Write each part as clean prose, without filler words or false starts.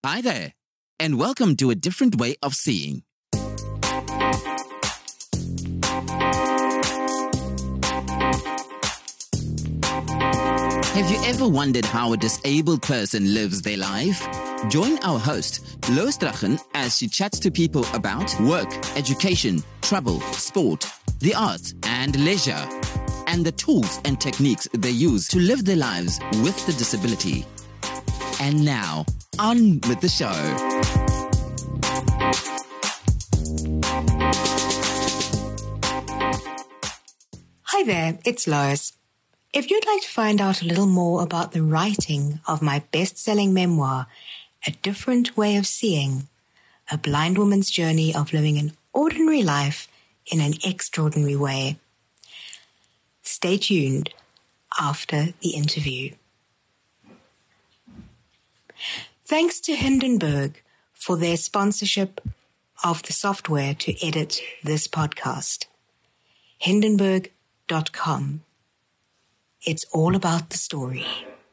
Hi there, and welcome to A Different Way of Seeing. Have you ever wondered how a disabled person lives their life? Join our host, Lois Drachen, as she chats to people about work, education, travel, sport, the arts, and leisure, and the tools and techniques they use to live their lives with the disability. And now, on with the show. Hi there, it's Lois. If you'd like to find out a little more about the writing of my best-selling memoir, A Different Way of Seeing, a blind woman's journey of living an ordinary life in an extraordinary way, stay tuned after the interview. Thanks to Hindenburg for their sponsorship of the software to edit this podcast. Hindenburg.com. It's all about the story.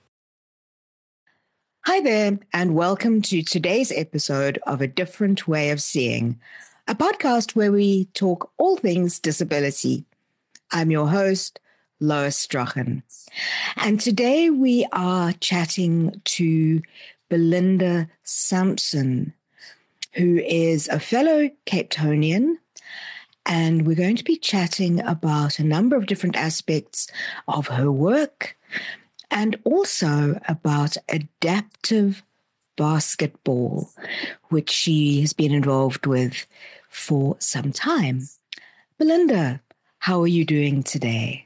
Hi there, and welcome to today's episode of A Different Way of Seeing, a podcast where we talk all things disability. I'm your host, Lois Drachen. And today we are chatting to Belinda Sampson, who is a fellow Cape Townian, and we're going to be chatting about a number of different aspects of her work and also about adaptive basketball, which she has been involved with for some time. Belinda, how are you doing today?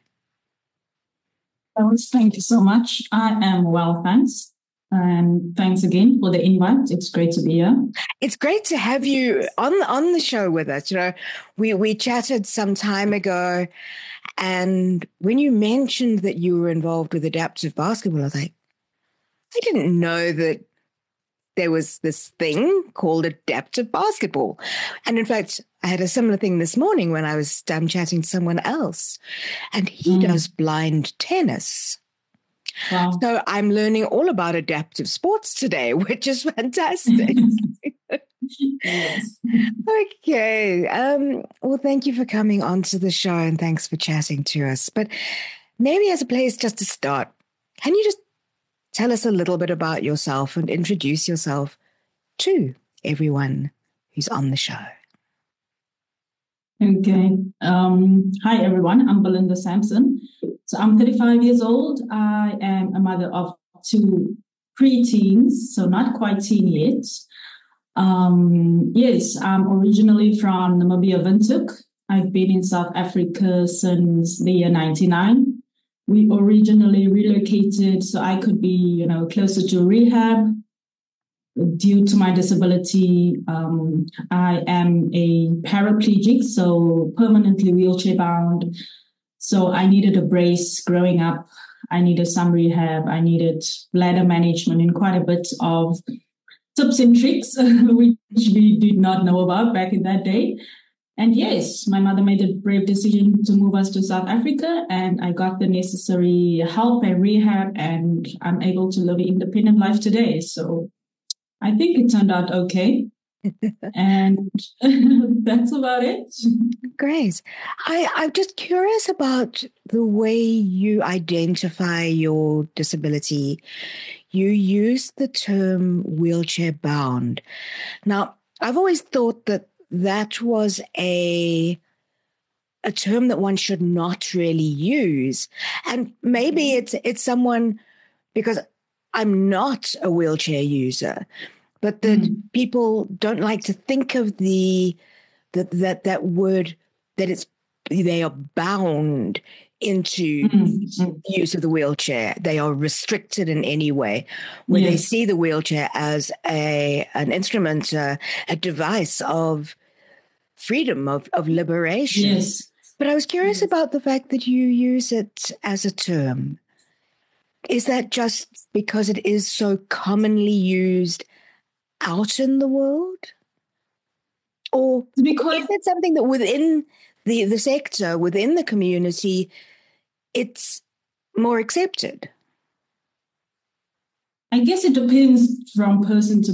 Lois, thank you so much. I am well, thanks. And thanks again for the invite. It's great to be here. It's great to have you on the show with us. You know, we chatted some time ago, and when you mentioned that you were involved with adaptive basketball, I was like, I didn't know that there was this thing called adaptive basketball. And in fact, I had a similar thing this morning when I was chatting to someone else, and he does blind tennis. Wow. So I'm learning all about adaptive sports today, which is fantastic. Yes. Okay. Well, thank you for coming onto the show and thanks for chatting to us. But maybe as a place just to start, can you just tell us a little bit about yourself and introduce yourself to everyone who's on the show? Okay. Hi, everyone. I'm Belinda Sampson. So I'm 35 years old. I am a mother of two pre-teens, so not quite teen yet. Yes, I'm originally from Namibia, Windhoek. I've been in South Africa since the year 99. We originally relocated so I could be, closer to rehab. Due to my disability, I am a paraplegic, so permanently wheelchair bound. So I needed a brace growing up. I needed some rehab. I needed bladder management and quite a bit of tips and tricks, which we did not know about back in that day. And yes, my mother made a brave decision to move us to South Africa, and I got the necessary help and rehab, and I'm able to live an independent life today. So I think it turned out okay. And that's about it. Great. I'm just curious about the way you identify your disability. You use the term wheelchair bound. Now, I've always thought that was a term that one should not really use. And maybe it's someone, because I'm not a wheelchair user, but that people don't like to think of that word, that they are bound into the use of the wheelchair. They are restricted in any way. When they see the wheelchair as an instrument, a device of freedom, of liberation. Yes. But I was curious about the fact that you use it as a term. Is that just because it is so commonly used out in the world? Or is it something that within the sector, within the community, it's more accepted? I guess it depends from person to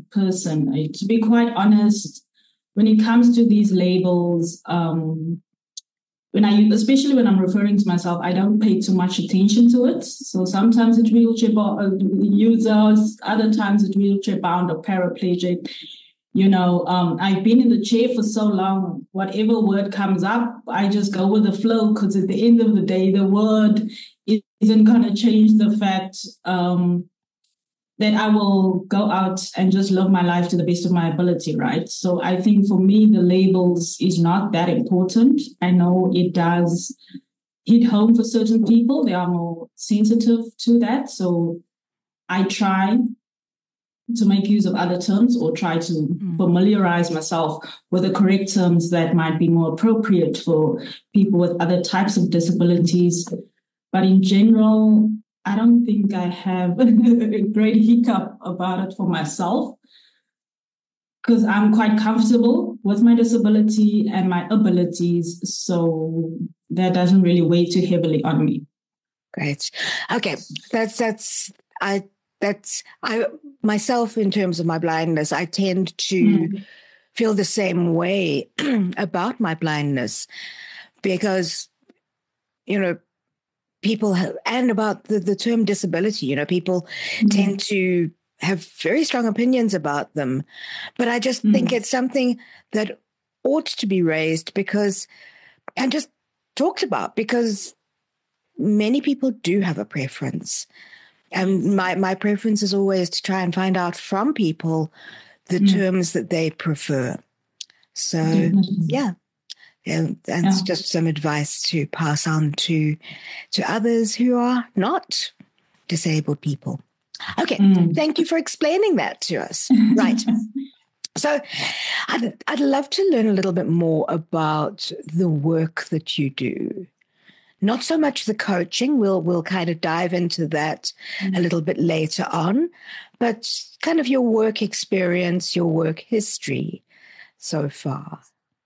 person. To be quite honest, when it comes to these labels, especially when I'm referring to myself, I don't pay too much attention to it. So sometimes it's wheelchair users, other times it's wheelchair bound or paraplegic. I've been in the chair for so long, whatever word comes up, I just go with the flow, because at the end of the day, the word isn't going to change the fact that I will go out and just live my life to the best of my ability, right? So I think for me, the labels is not that important. I know it does hit home for certain people. They are more sensitive to that. So I try to make use of other terms, or try to familiarize myself with the correct terms that might be more appropriate for people with other types of disabilities. But in general, I don't think I have a great hiccup about it for myself, because I'm quite comfortable with my disability and my abilities. So that doesn't really weigh too heavily on me. Great. Okay. I myself, in terms of my blindness, I tend to feel the same way about my blindness, because, people and about the term disability, people tend to have very strong opinions about them. But I just think it's something that ought to be raised and just talked about, because many people do have a preference. And my preference is always to try and find out from people the terms that they prefer. So, yeah. And that's just some advice to pass on to others who are not disabled people. Okay, thank you for explaining that to us. Right. So I'd love to learn a little bit more about the work that you do. Not so much the coaching. We'll kind of dive into that a little bit later on, but kind of your work experience, your work history so far.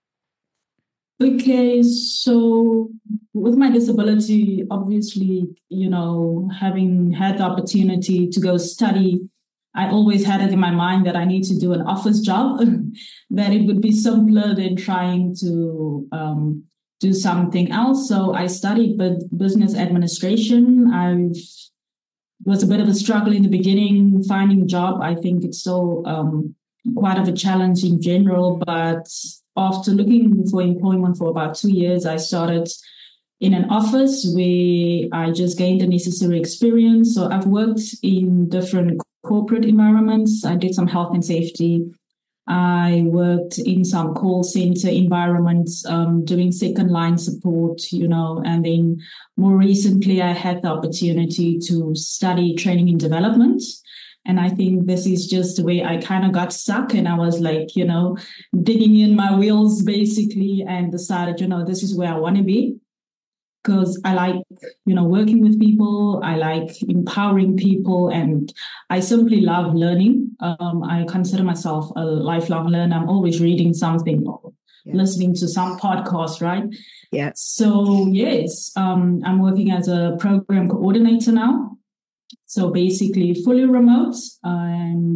Okay, so with my disability, obviously, having had the opportunity to go study, I always had it in my mind that I need to do an office job, that it would be simpler than trying to do something else. So I studied business administration. I was a bit of a struggle in the beginning, finding a job. I think it's still quite of a challenge in general, but after looking for employment for about 2 years, I started in an office where I just gained the necessary experience. So I've worked in different corporate environments. I did some health and safety. I worked in some call center environments, doing second line support, and then more recently, I had the opportunity to study training and development. And I think this is just the way I kind of got stuck, and I was like, digging in my wheels basically, and decided, this is where I want to be, because I like, working with people. I like empowering people, and I simply love learning. I consider myself a lifelong learner. I'm always reading something or listening to some podcast, right? Yeah. So yes, I'm working as a program coordinator now. So basically fully remote, and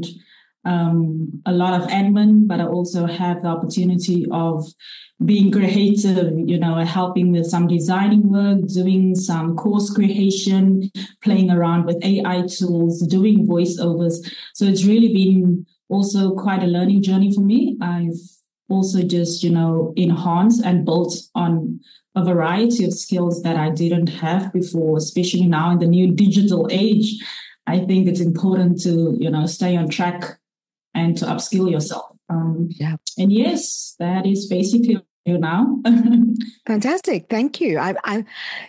a lot of admin, but I also have the opportunity of being creative, helping with some designing work, doing some course creation, playing around with AI tools, doing voiceovers. So it's really been also quite a learning journey for me. I've also just, enhanced and built on a variety of skills that I didn't have before, especially now in the new digital age. I think it's important to, stay on track and to upskill yourself. And yes, that is basically you now. Fantastic. Thank you. I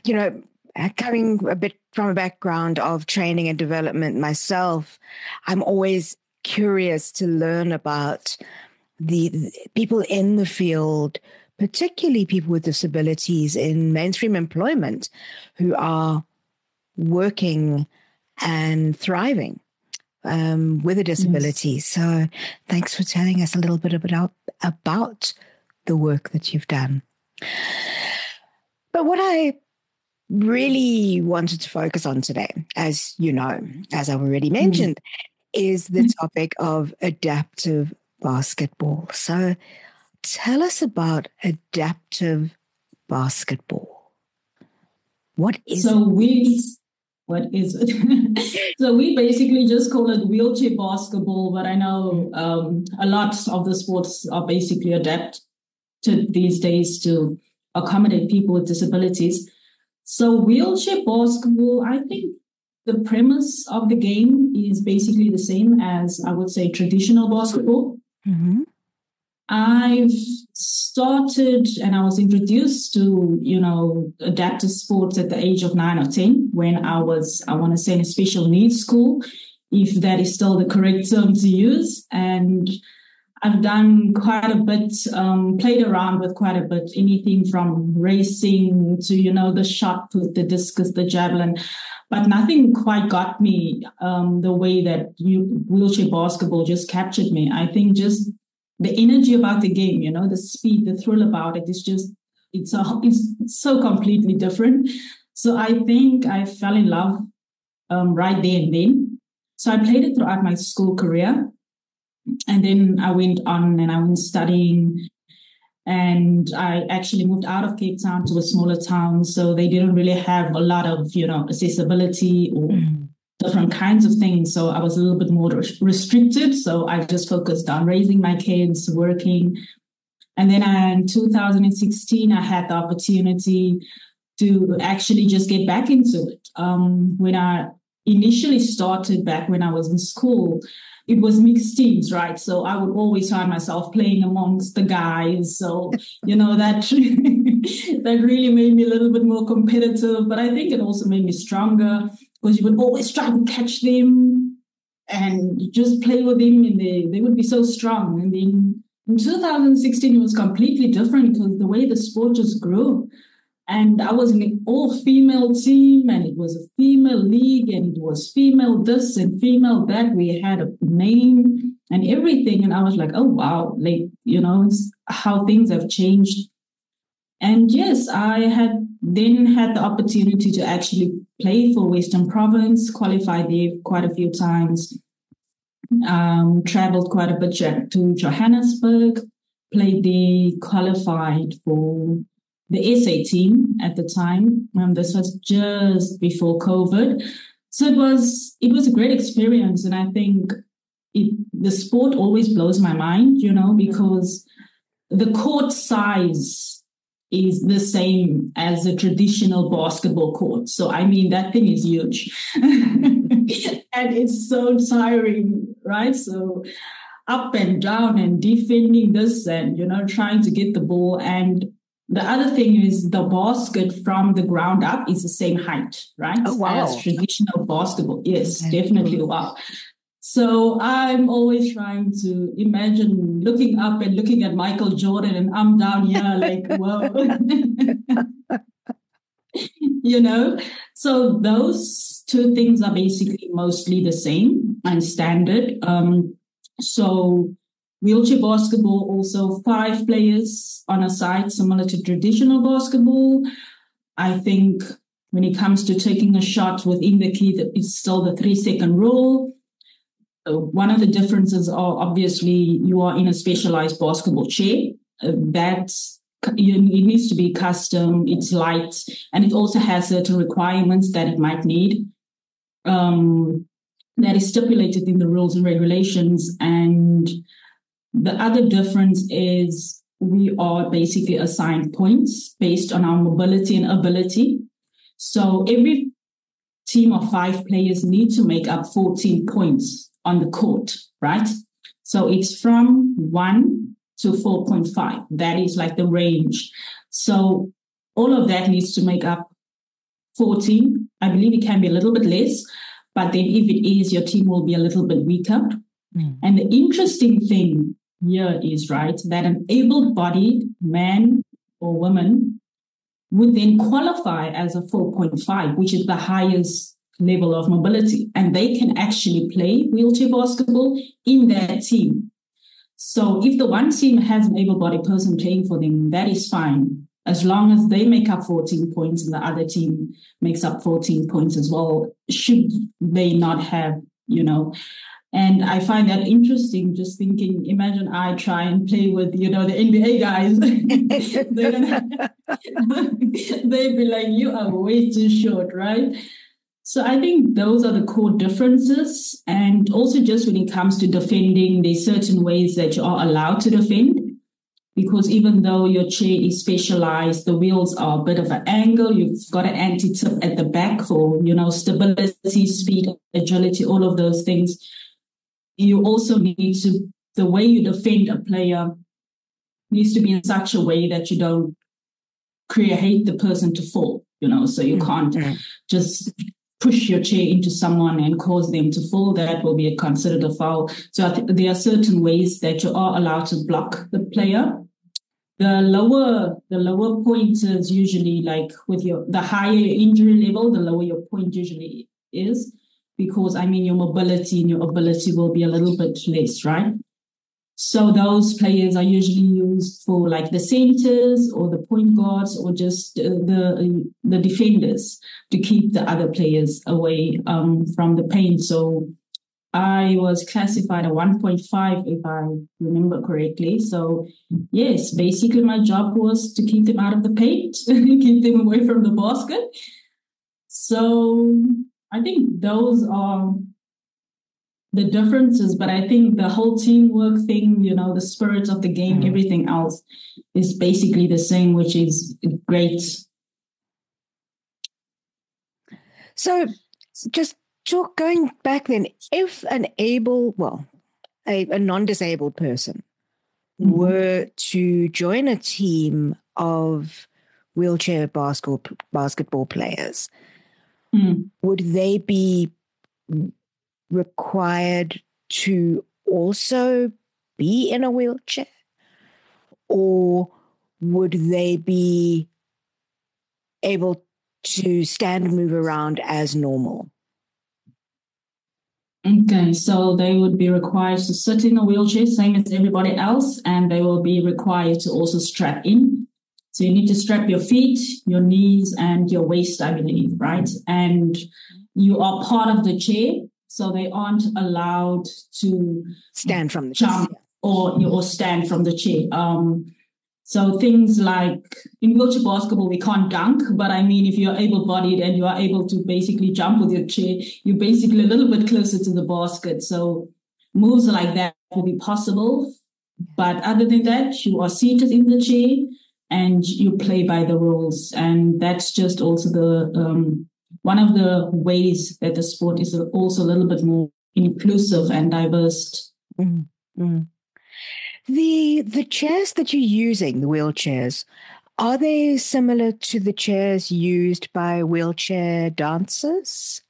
coming a bit from a background of training and development myself, I'm always curious to learn about the people in the field, particularly people with disabilities in mainstream employment who are working and thriving with a disability. Yes. So thanks for telling us a little bit about the work that you've done. But what I really wanted to focus on today, as you know, as I've already mentioned, is the topic of adaptive basketball. So tell us about adaptive basketball. What is it? What is it? So we basically just call it wheelchair basketball, but I know a lot of the sports are basically adapted these days to accommodate people with disabilities. So wheelchair basketball, I think the premise of the game is basically the same as, I would say, traditional basketball. Mm-hmm. I've started and I was introduced to, adaptive sports at the age of 9 or 10 when I want to say, in a special needs school, if that is still the correct term to use. And I've done quite a bit, played around with quite a bit, anything from racing to, the shot put, the discus, the javelin, but nothing quite got me the way that wheelchair basketball just captured me. I think just the energy about the game, the speed, the thrill about it is just, it's so completely different. So I think I fell in love right there and then. So I played it throughout my school career. And then I went on and I went studying, and I actually moved out of Cape Town to a smaller town. So they didn't really have a lot of, accessibility or different kinds of things. So I was a little bit more restricted. So I just focused on raising my kids, working. And then in 2016, I had the opportunity to actually just get back into it. When I initially started back when I was in school, it was mixed teams, right? So I would always find myself playing amongst the guys. So, that really made me a little bit more competitive. But I think it also made me stronger because you would always try to catch them and just play with them, and they would be so strong. And then in 2016, it was completely different because the way the sport just grew. And I was in an all-female team, and it was a female league, and it was female this and female that. We had a name and everything. And I was like, oh, wow, it's how things have changed. And yes, I had the opportunity to actually play for Western Province, qualified there quite a few times, traveled quite a bit to Johannesburg, played there, qualified for the SA team at the time. This was just before COVID. So it was a great experience. And I think the sport always blows my mind, because the court size is the same as a traditional basketball court. So, that thing is huge. And it's so tiring, right? So up and down and defending this and, trying to get the ball. And the other thing is the basket from the ground up is the same height, right? Oh, wow. As traditional basketball. Yes, definitely. Wow. So I'm always trying to imagine looking up and looking at Michael Jordan, and I'm down here like, whoa. So those two things are basically mostly the same and standard. So wheelchair basketball, also 5 players on a side, similar to traditional basketball. I think when it comes to taking a shot within the key, it's still the 3-second rule. One of the differences are obviously you are in a specialized basketball chair. It needs to be custom, it's light, and it also has certain requirements that it might need. That is stipulated in the rules and regulations. And the other difference is we are basically assigned points based on our mobility and ability. So every team of 5 players need to make up 14 points on the court, right? So it's from 1 to 4.5. That is like the range. So all of that needs to make up 14. I believe it can be a little bit less, but then if it is, your team will be a little bit weaker. And the interesting thing here is, right, that an able-bodied man or woman would then qualify as a 4.5, which is the highest level of mobility. And they can actually play wheelchair basketball in their team. So if the one team has an able-bodied person playing for them, that is fine, as long as they make up 14 points and the other team makes up 14 points as well, should they not have, And I find that interesting, just thinking, imagine I try and play with, the NBA guys. They'd be like, you are way too short, right? So I think those are the core differences. And also just when it comes to defending, there's certain ways that you are allowed to defend. Because even though your chair is specialized, the wheels are a bit of an angle. You've got an anti-tip at the back for, stability, speed, agility, all of those things. You also need to, the way you defend a player needs to be in such a way that you don't create the person to fall, so you can't just push your chair into someone and cause them to fall. That will be considered a foul. So I think there are certain ways that you are allowed to block the player. The lower point is usually like the higher your injury level, the lower your point usually is, because your mobility and your ability will be a little bit less, right? So those players are usually used for like the centers or the point guards or just the defenders to keep the other players away from the paint. So I was classified a 1.5 if I remember correctly. So yes, basically my job was to keep them out of the paint, keep them away from the basket. So I think those are the differences, but I think the whole teamwork thing, the spirit of the game, everything else is basically the same, which is great. So just going back then, if a non-disabled person were to join a team of wheelchair basketball players, would they be required to also be in a wheelchair, or would they be able to stand and move around as normal? Okay, so they would be required to sit in a wheelchair, same as everybody else, and they will be required to also strap in. So you need to strap your feet, your knees, and your waist, I believe, right? And you are part of the chair, so they aren't allowed to stand from the jump or stand from the chair. So things like in wheelchair basketball, we can't dunk, but if you're able-bodied and you are able to basically jump with your chair, you're basically a little bit closer to the basket. So moves like that will be possible. But other than that, you are seated in the chair and you play by the rules. And that's just also the one of the ways that the sport is also a little bit more inclusive and diverse. Mm-hmm. The chairs that you're using, the wheelchairs, are they similar to the chairs used by wheelchair dancers?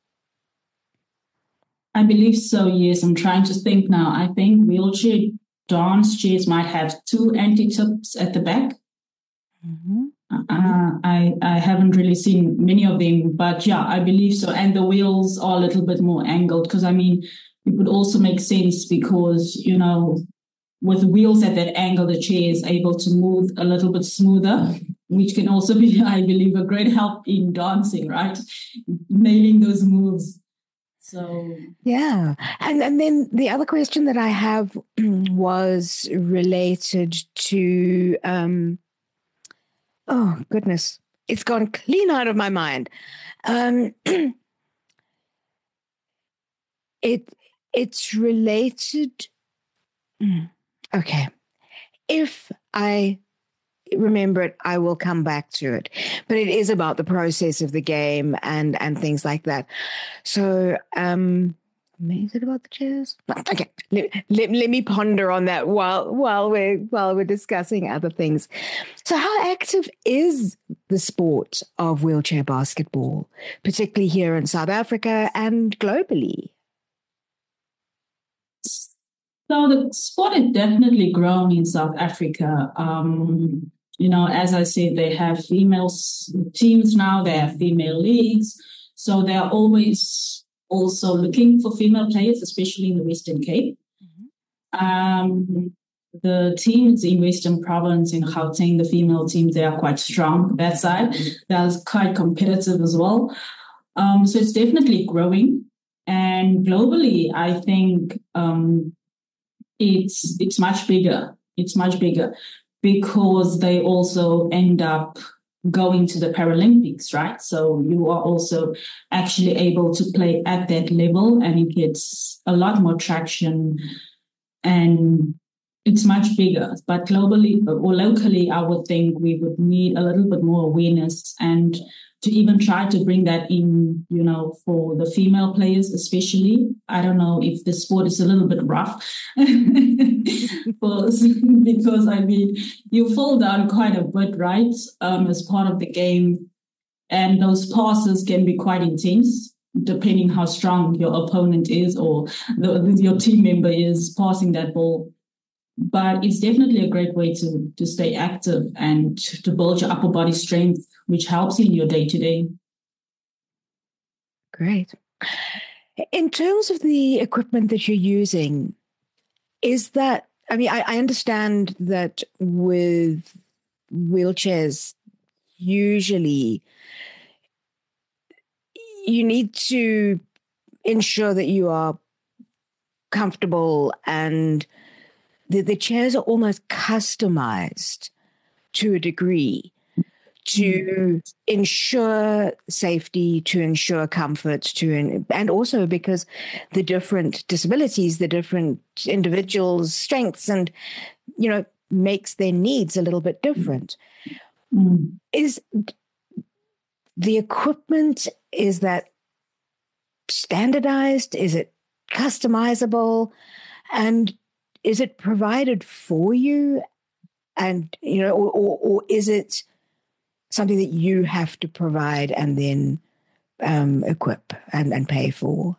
I believe so, yes. I'm trying to think now. I think wheelchair dance chairs might have 2 anti-tips at the back. Mm-hmm. I haven't really seen many of them, but yeah, I believe so. And the wheels are a little bit more angled because, it would also make sense because, with wheels at that angle, the chair is able to move a little bit smoother, which can also be, I believe, a great help in dancing, right? Nailing those moves. So yeah. And then the other question that I have was related to, oh, goodness, it's gone clean out of my mind. It's related. Okay. If I remember it, I will come back to it. But it is about the process of the game and things like that. So, is it about the chairs? Okay. Let me ponder on that while we're discussing other things. So how active is the sport of wheelchair basketball, particularly here in South Africa and globally? So the sport has definitely grown in South Africa. As I said, they have female teams now, they have female leagues. So they're always also looking for female players, especially in the Western Cape. Mm-hmm. The teams in Western Province, in Gauteng, the female teams, they are quite strong that side. They're quite competitive as well. So it's definitely growing. And And globally, I think it's much bigger. It's much bigger because they also end up going to the Paralympics, right? So you are also actually able to play at that level, and it gets a lot more traction, and it's much bigger. But globally or locally, I would think we would need a little bit more awareness, and to even try to bring that in, for the female players especially. I don't know if the sport is a little bit rough because you fall down quite a bit, right, as part of the game. And those passes can be quite intense, depending how strong your opponent is or your team member is passing that ball. But it's definitely a great way to stay active and to build your upper body strength, which helps you in your day-to-day. Great. In terms of the equipment that you're using, is that, I understand that with wheelchairs, usually you need to ensure that you are comfortable, and the chairs are almost customized to a degree to ensure safety, to ensure comfort, and also because the different disabilities, the different individuals' strengths, and makes their needs a little bit different. Is the equipment, is that standardized? Is it customizable? And is it provided for you? And, or is it something that you have to provide and then equip and pay for?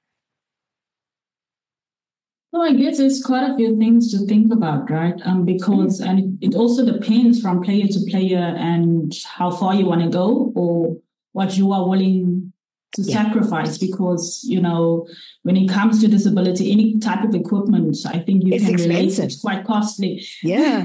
Well, I guess there's quite a few things to think about, right? Because and it also depends from player to player and how far you want to go or what you are willing to sacrifice. Because, when it comes to disability, any type of equipment, I think you can relate, it's quite costly. Yeah.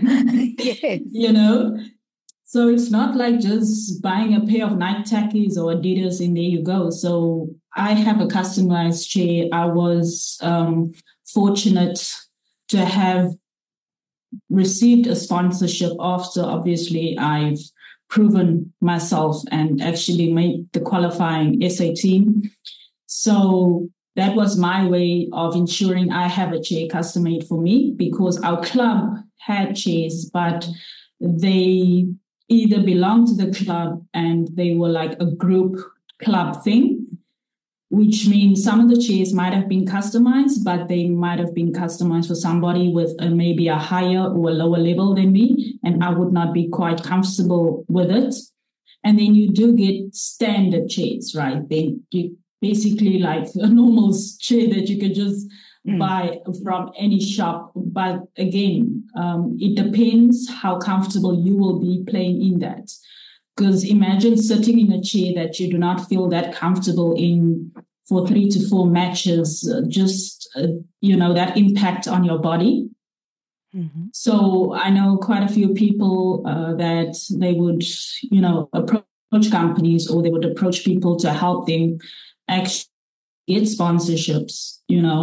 Yes. So it's not like just buying a pair of Nike Takis or Adidas and there you go. So I have a customized chair. I was fortunate to have received a sponsorship after, obviously, I've proven myself and actually made the qualifying SA team. So that was my way of ensuring I have a chair custom made for me, because our club had chairs, but they either belonged to the club and they were like a group club thing, which means some of the chairs might have been customized, but they might have been customized for somebody with maybe a higher or a lower level than me, and I would not be quite comfortable with it. And then you do get standard chairs, right? They basically like a normal chair that you could just buy from any shop. But again, it depends how comfortable you will be playing in that. Because imagine sitting in a chair that you do not feel that comfortable in for 3 to 4 matches, that impact on your body. Mm-hmm. So I know quite a few people that they would, approach companies, or they would approach people to help them actually get sponsorships,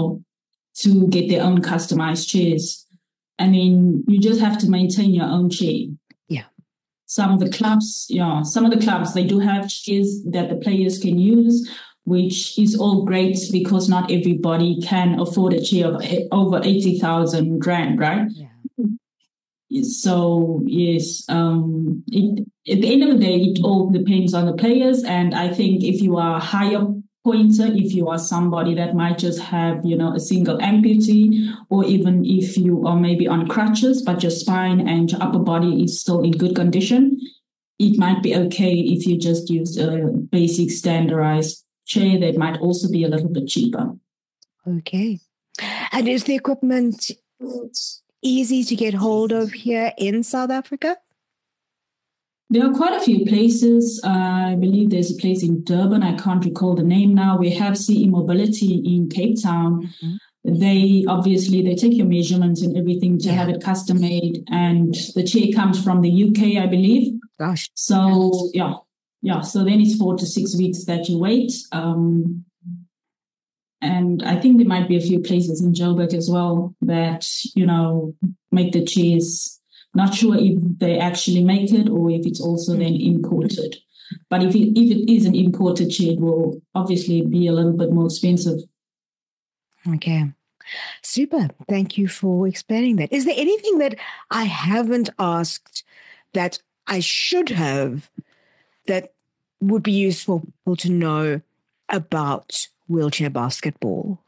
to get their own customized chairs. I mean, you just have to maintain your own chair. Yeah. Some of the clubs, they do have chairs that the players can use, which is all great because not everybody can afford a chair of over 80,000 rand, right? Yeah. So, yes, at the end of the day, it all depends on the players. And I think if you are a higher pointer, if you are somebody that might just have, a single amputee, or even if you are maybe on crutches, but your spine and your upper body is still in good condition, it might be okay if you just use a basic standardized chair that might also be a little bit cheaper. Okay. And is the equipment easy to get hold of here in South Africa? There are quite a few places. I believe there's a place in Durban. I can't recall the name now. We have CE Mobility in Cape Town. Mm-hmm. They take your measurements and everything to have it custom made. And the chair comes from the UK, I believe. Gosh. So, yeah. So then it's 4 to 6 weeks that you wait. And I think there might be a few places in Joburg as well that, make the cheese. Not sure if they actually make it or if it's also then imported. But if it is an imported cheese, it will obviously be a little bit more expensive. Okay. Super. Thank you for explaining that. Is there anything that I haven't asked that I should have that would be useful to know about wheelchair basketball?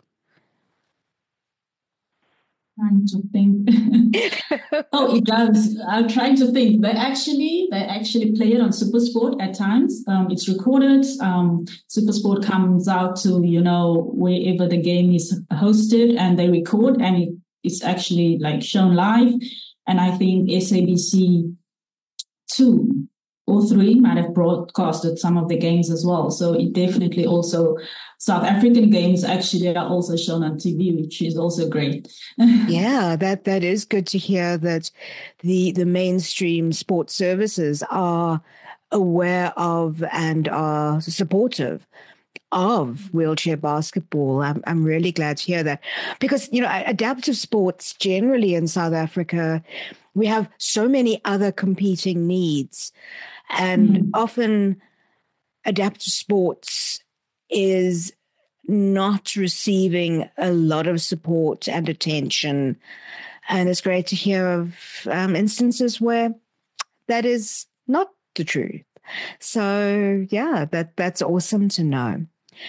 Trying to think. Oh, it does. I'm trying to think. They actually play it on SuperSport at times. It's recorded. SuperSport comes out to wherever the game is hosted, and they record, and it's actually like shown live. And I think SABC 2 or 3 might have broadcasted some of the games as well. So it definitely also, South African games actually are also shown on TV, which is also great. Yeah, that is good to hear that the mainstream sports services are aware of and are supportive of wheelchair basketball. I'm really glad to hear that, because adaptive sports generally in South Africa, we have so many other competing needs, and often adaptive sports is not receiving a lot of support and attention. And it's great to hear of instances where that is not the truth. So yeah, that's awesome to know.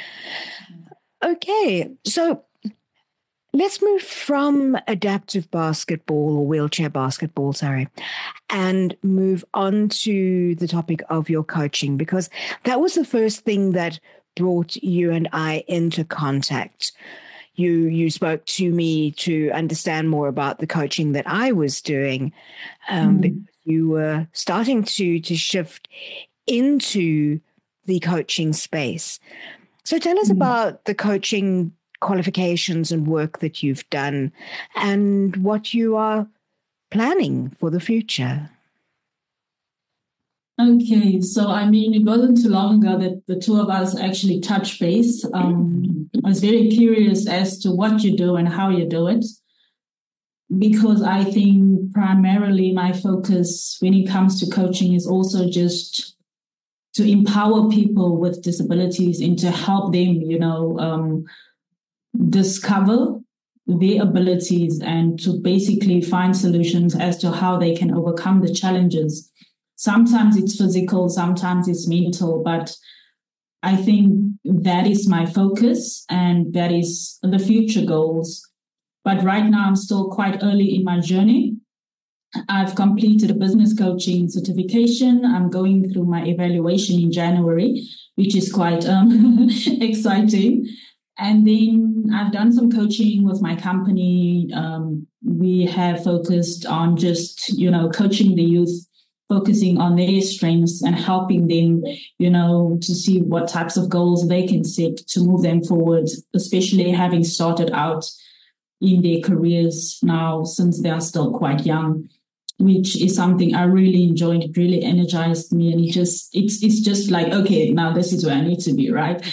Okay, so let's move from adaptive basketball or wheelchair basketball, and move on to the topic of your coaching, because that was the first thing that brought you and I into contact. You spoke to me to understand more about the coaching that I was doing. You were starting to shift into the coaching space. So tell us about the coaching qualifications and work that you've done and what you are planning for the future. Okay, so it wasn't too long ago that the two of us actually touched base. I was very curious as to what you do and how you do it, because I think primarily my focus when it comes to coaching is also just to empower people with disabilities and to help them, discover their abilities and to basically find solutions as to how they can overcome the challenges. Sometimes it's physical, sometimes it's mental, but I think that is my focus and that is the future goals. But right now I'm still quite early in my journey. I've completed a business coaching certification. I'm going through my evaluation in January, which is quite exciting. And then I've done some coaching with my company. We have focused on just, coaching the youth, focusing on their strengths and helping them, to see what types of goals they can set to move them forward, especially having started out in their careers now since they are still quite young, which is something I really enjoyed. It really energized me. And it's just like, okay, now this is where I need to be, right?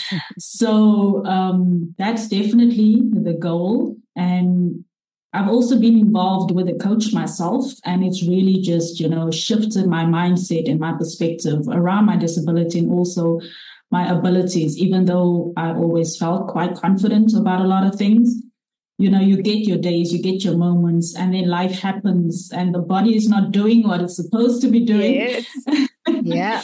So that's definitely the goal. And I've also been involved with a coach myself, and it's really just, shifted my mindset and my perspective around my disability and also my abilities, even though I always felt quite confident about a lot of things. You get your days, you get your moments, and then life happens and the body is not doing what it's supposed to be doing. Yes. Yeah.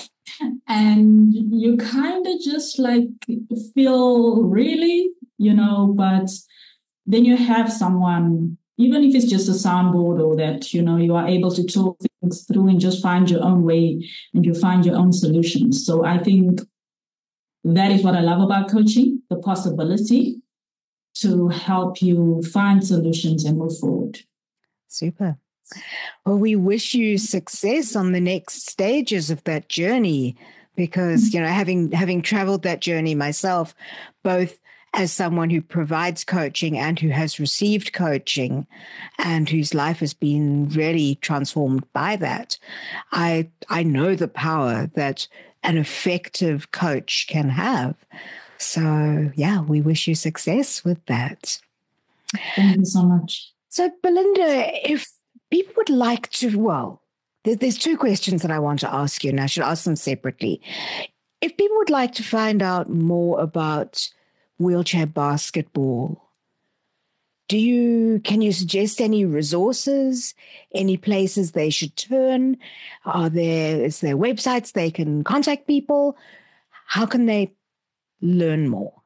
And you kind of just like feel really, but then you have someone, even if it's just a soundboard or that, you are able to talk things through and just find your own way and you find your own solutions. So I think that is what I love about coaching, the possibility to help you find solutions and move forward. Super. Well, we wish you success on the next stages of that journey, because, having traveled that journey myself, both as someone who provides coaching and who has received coaching and whose life has been really transformed by that, I know the power that an effective coach can have. So, yeah, we wish you success with that. Thank you so much. So, Belinda, if people would like to, well, there's two questions that I want to ask you, and I should ask them separately. If people would like to find out more about wheelchair basketball, can you suggest any resources, any places they should turn? Is there websites they can contact people? How can they learn more?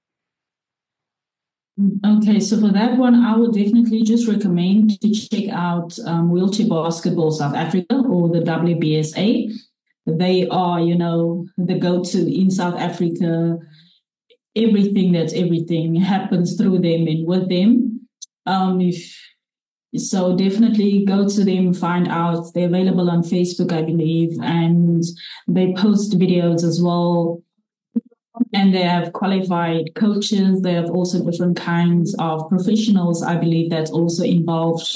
Okay, so for that one, I would definitely just recommend to check out Wheelchair Basketball South Africa, or the WBSA. They are, the go-to in South Africa. Everything happens through them and with them. So definitely go to them, find out. They're available on Facebook, I believe, and they post videos as well. And they have qualified coaches. They have also different kinds of professionals, I believe, that's also involved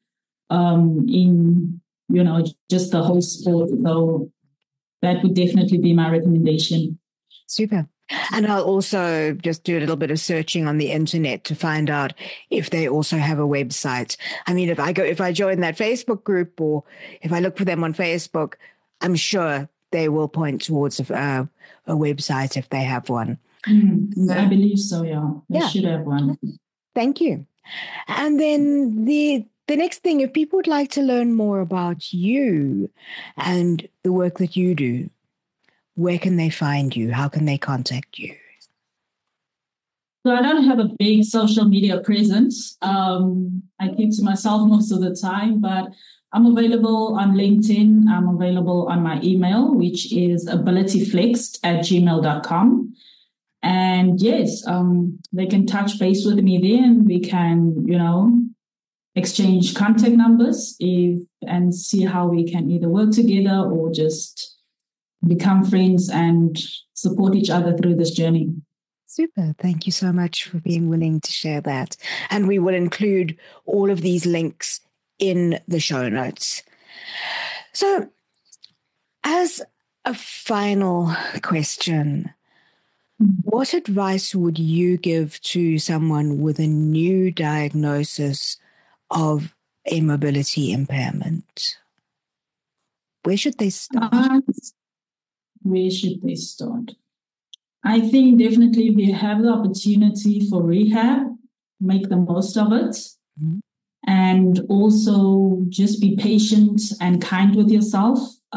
in, just the whole sport. So that would definitely be my recommendation. Super. And I'll also just do a little bit of searching on the internet to find out if they also have a website. I mean, if I join that Facebook group, or if I look for them on Facebook, I'm sure they will point towards a website if they have one. I believe so, yeah. They should have one. Thank you. And then the next thing, if people would like to learn more about you and the work that you do, where can they find you? How can they contact you? So I don't have a big social media presence. I keep to myself most of the time, but I'm available on LinkedIn. I'm available on my email, which is abilityflexed@gmail.com. And yes, they can touch base with me there, and we can, exchange contact numbers and see how we can either work together or just become friends and support each other through this journey. Super. Thank you so much for being willing to share that. And we will include all of these links in the show notes. So, as a final question, what advice would you give to someone with a new diagnosis of a mobility impairment? Where should they start? I think definitely if you have the opportunity for rehab, make the most of it. Mm-hmm. And also just be patient and kind with yourself.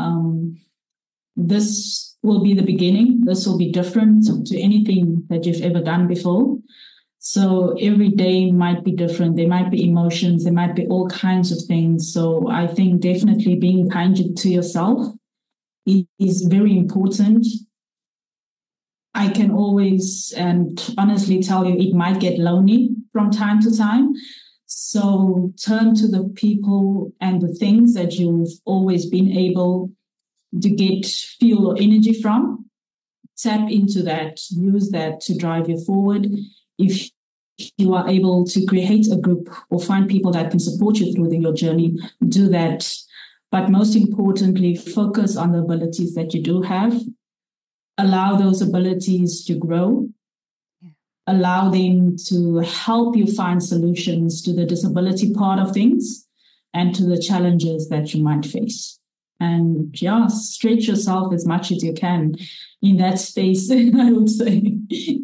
This will be the beginning. This will be different to anything that you've ever done before. So every day might be different. There might be emotions. There might be all kinds of things. So I think definitely being kind to yourself is very important. I can always and honestly tell you it might get lonely from time to time. So turn to the people and the things that you've always been able to get fuel or energy from. Tap into that, use that to drive you forward. If you are able to create a group or find people that can support you through your journey, do that. But most importantly, focus on the abilities that you do have. Allow those abilities to grow. Allow them to help you find solutions to the disability part of things and to the challenges that you might face. And stretch yourself as much as you can in that space, I would say.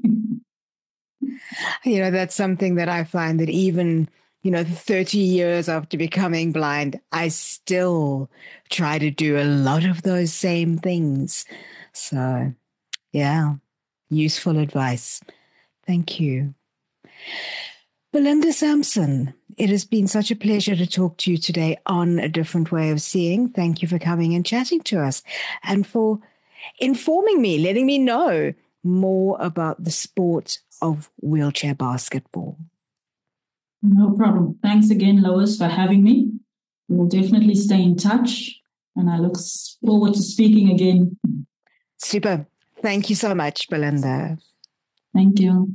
That's something that I find that even, 30 years after becoming blind, I still try to do a lot of those same things. So, useful advice. Thank you. Belinda Sampson, it has been such a pleasure to talk to you today on A Different Way of Seeing. Thank you for coming and chatting to us and for informing me, letting me know more about the sport of wheelchair basketball. No problem. Thanks again, Lois, for having me. We'll definitely stay in touch, and I look forward to speaking again. Super. Thank you so much, Belinda. Thank you.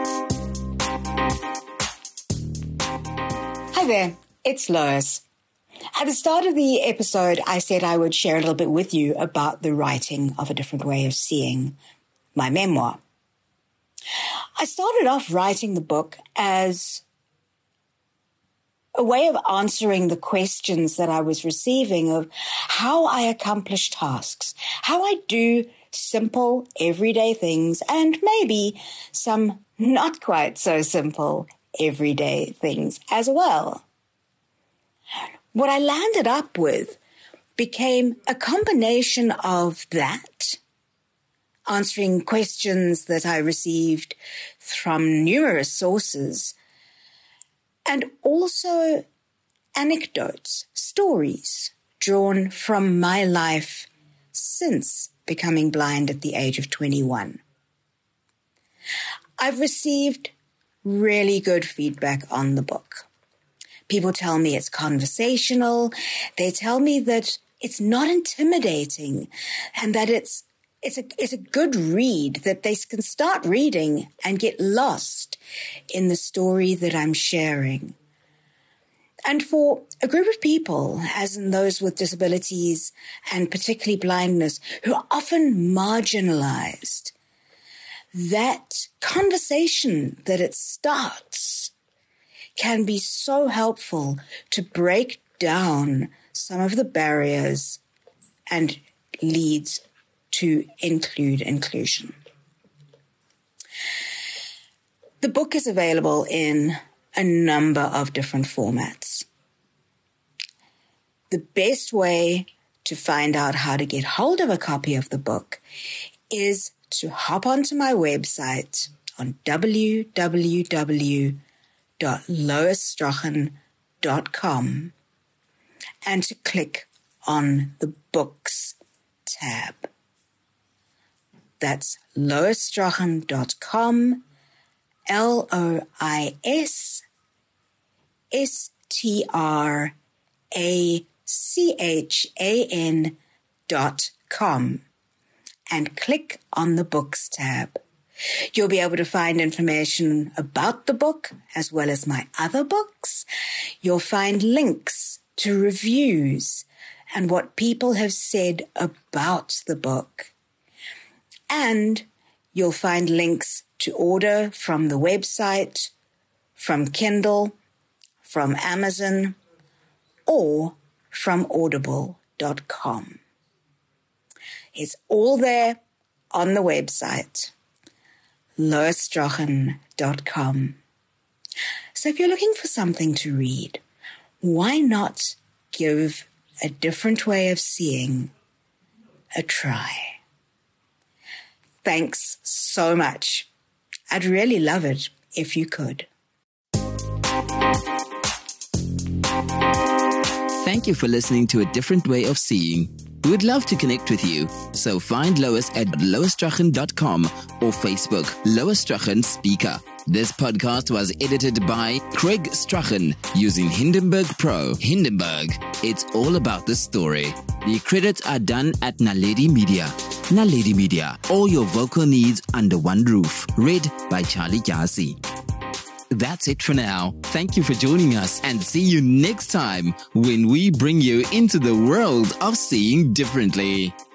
Hi there, it's Lois. At the start of the episode, I said I would share a little bit with you about the writing of A Different Way of Seeing, my memoir. I started off writing the book as a way of answering the questions that I was receiving of how I accomplish tasks, how I do simple, everyday things, and maybe some not quite so simple, everyday things as well. What I landed up with became a combination of that, answering questions that I received from numerous sources, and also anecdotes, stories drawn from my life since becoming blind at the age of 21. I've received really good feedback on the book. People tell me it's conversational. They tell me that it's not intimidating and that it's a good read, that they can start reading and get lost in the story that I'm sharing. And for a group of people, as in those with disabilities and particularly blindness, who are often marginalized, that conversation that it starts can be so helpful to break down some of the barriers and leads to inclusion. The book is available in a number of different formats. The best way to find out how to get hold of a copy of the book is to hop onto my website on www.loisstrachan.com and to click on the Books tab. That's loisstrachan.com, LOISSTRACHAN.com, and click on the Books tab. You'll be able to find information about the book as well as my other books. You'll find links to reviews and what people have said about the book. And you'll find links to order from the website, from Kindle, from Amazon, or from audible.com. It's all there on the website, loisstrachan.com. So if you're looking for something to read, why not give A Different Way of Seeing a try? Thanks so much. I'd really love it if you could. Thank you for listening to A Different Way of Seeing. We would love to connect with you, so find Lois at loisstrachan.com or Facebook, Lois Strachan Speaker. This podcast was edited by Craig Strachan using Hindenburg Pro. Hindenburg, it's all about the story. The credits are done at Naledi Media. Naledi Media, all your vocal needs under one roof. Read by Charlie Gyasi. That's it for now. Thank you for joining us and see you next time when we bring you into the world of seeing differently.